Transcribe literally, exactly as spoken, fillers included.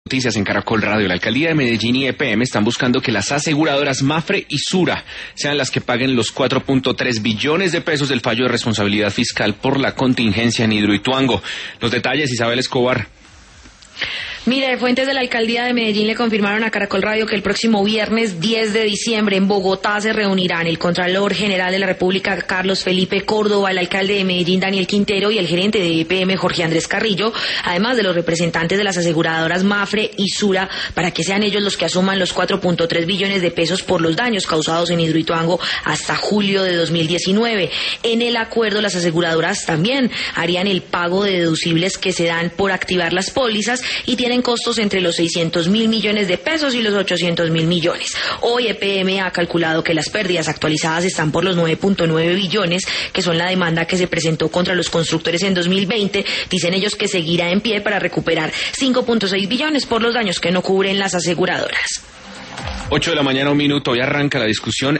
Noticias en Caracol Radio. La Alcaldía de Medellín y E P M están buscando que las aseguradoras Mapfre y Sura sean las que paguen los cuatro punto tres billones de pesos del fallo de responsabilidad fiscal por la contingencia en Hidroituango. Los detalles, Isabel Escobar. Mire, fuentes de la Alcaldía de Medellín le confirmaron a Caracol Radio que el próximo viernes diez de diciembre en Bogotá se reunirán el Contralor General de la República, Carlos Felipe Córdoba, el alcalde de Medellín, Daniel Quintero, y el gerente de E P M, Jorge Andrés Carrillo, además de los representantes de las aseguradoras Mapfre y Sura, para que sean ellos los que asuman los cuatro punto tres billones de pesos por los daños causados en Hidroituango hasta julio de dos mil diecinueve. En el acuerdo, las aseguradoras también harían el pago de deducibles que se dan por activar las pólizas y tienen tienen costos entre los seiscientos mil millones de pesos y los ochocientos mil millones. Hoy E P M ha calculado que las pérdidas actualizadas están por los nueve punto nueve billones, que son la demanda que se presentó contra los constructores en dos mil veinte. Dicen ellos que seguirá en pie para recuperar cinco punto seis billones por los daños que no cubren las aseguradoras. ocho de la mañana, un minuto. Hoy arranca la discusión